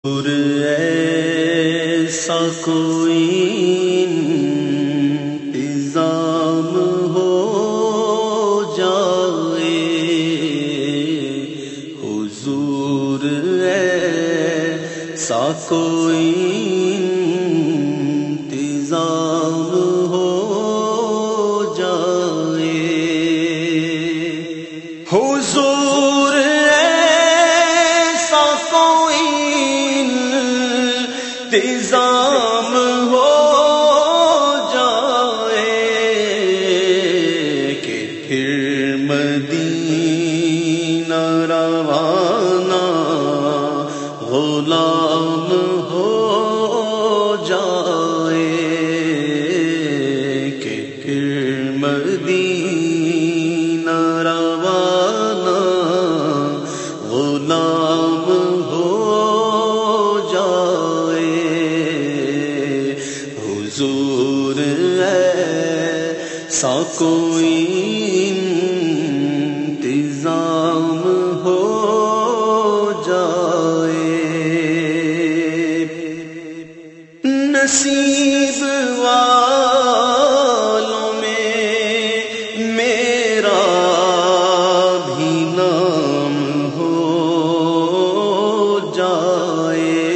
اور ایسا کوئی انتظام ہو جائے، حضور ایسا کوئی انتظام ہو جائے، حضور ایسا کوئی انتظام ہو جائے کہ پھر مدینہ روانہ غلام ہو جائے، کہ پھر مدینہ روانہ غلام ہو حضور ایسا کوئی انتظام ہو جائے، نصیب والوں میں میرا بھی نام ہو جائے،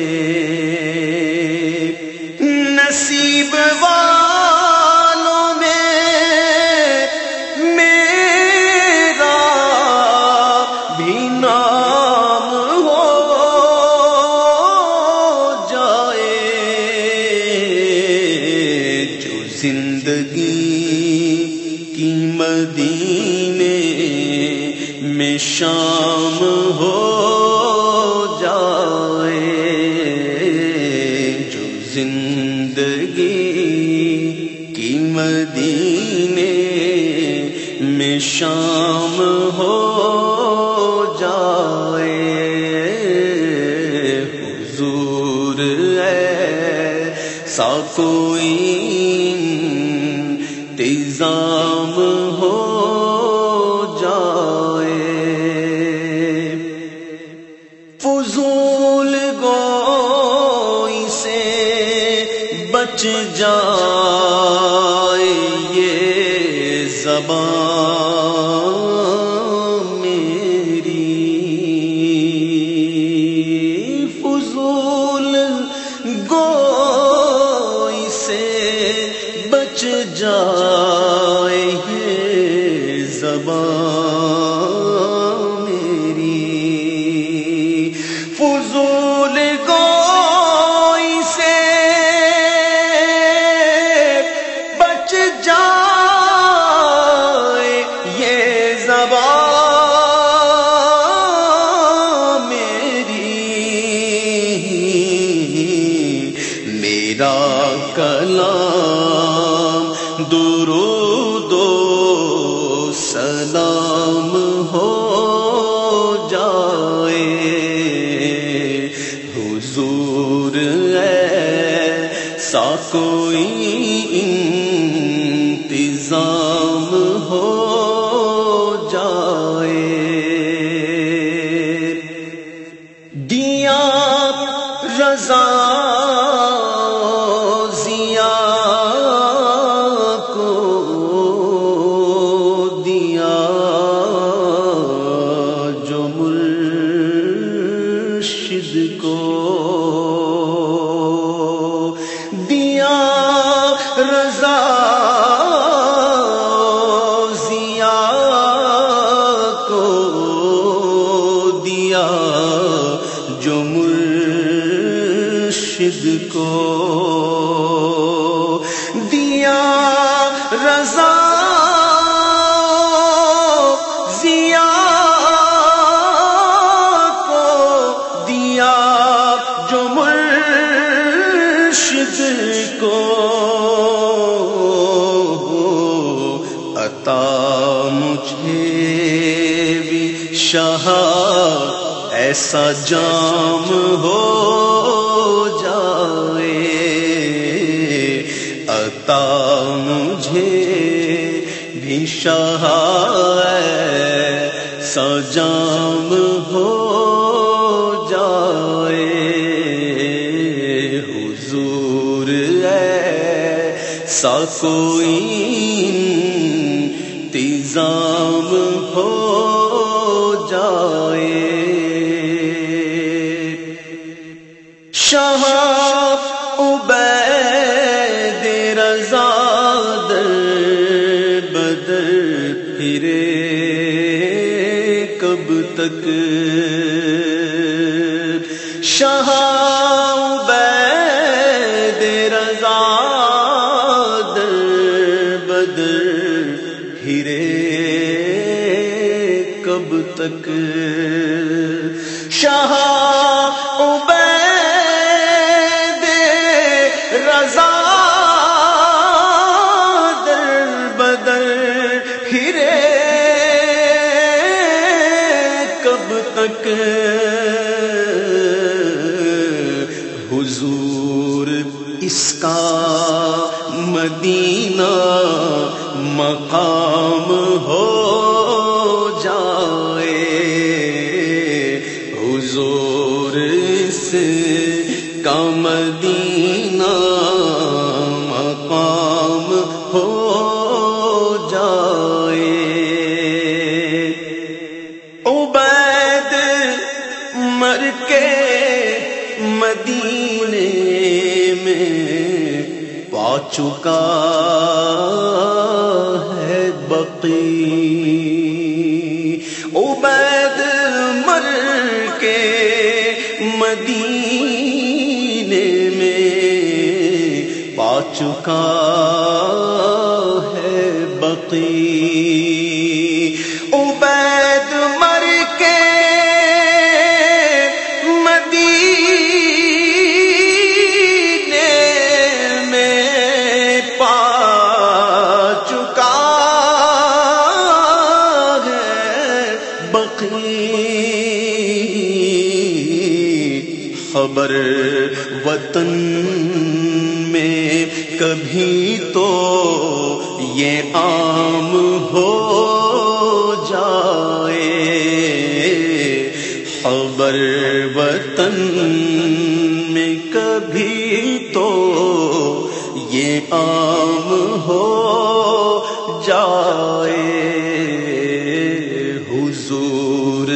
نصیب والوں میں میرا بھی نام ہو جائے، جو زندگی کی مدینے میں شام ہو جائے، جو زندگی کی مدینے میں شام ہو جائے، حضور ایسا کوئی انتظام ہو جائے، فضول گوئی سے بچ جائے یہ زبان میری، فضول گوئی سے بچ جائے یہ زبان میری، فضول گوئی سے بچ جائے یہ زبان میری، میرا کلام درود و سلام ہو جائے، حضور ایسا کوئی انتظام ہو جائے، دیا رضا کو دیا رضا ضیا کو دیا جو مرشد کو دیا رضا ضیا کو عطا مجھے بھی شاہ ایسا جام ہو جائے، عطا مجھے بھی شاہ ایسا جام ہو جائے، ایسا کوئی انتظام ہو جائے۔ شاہ عبید رضا در بدر پھرے کب تک؟ شاہ عبید رضا در بدر پھرے کب تک؟ شاہ عبید رضا در بدر پھرے کب تک؟ حضور اس کا مدینہ مقام ہو جائے، حضور اس کا مدینہ مقام ہو جائے۔ عبید مر کے مدینے میں پا چکا ہے بقی، عبید مر کے مدینے میں پا چکا ہے بقی، عبید مر کے خبر وطن میں کبھی تو یہ عام ہو جائے، خبر وطن میں کبھی تو یہ عام ہو جائے۔ حضور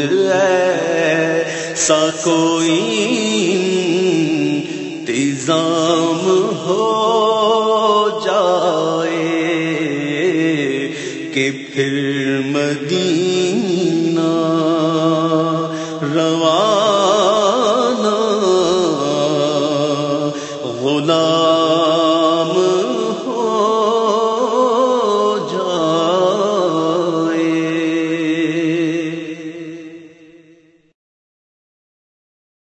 ایسا کوئی انتظام ہو جائے کہ پھر مدینہ روانہ غلام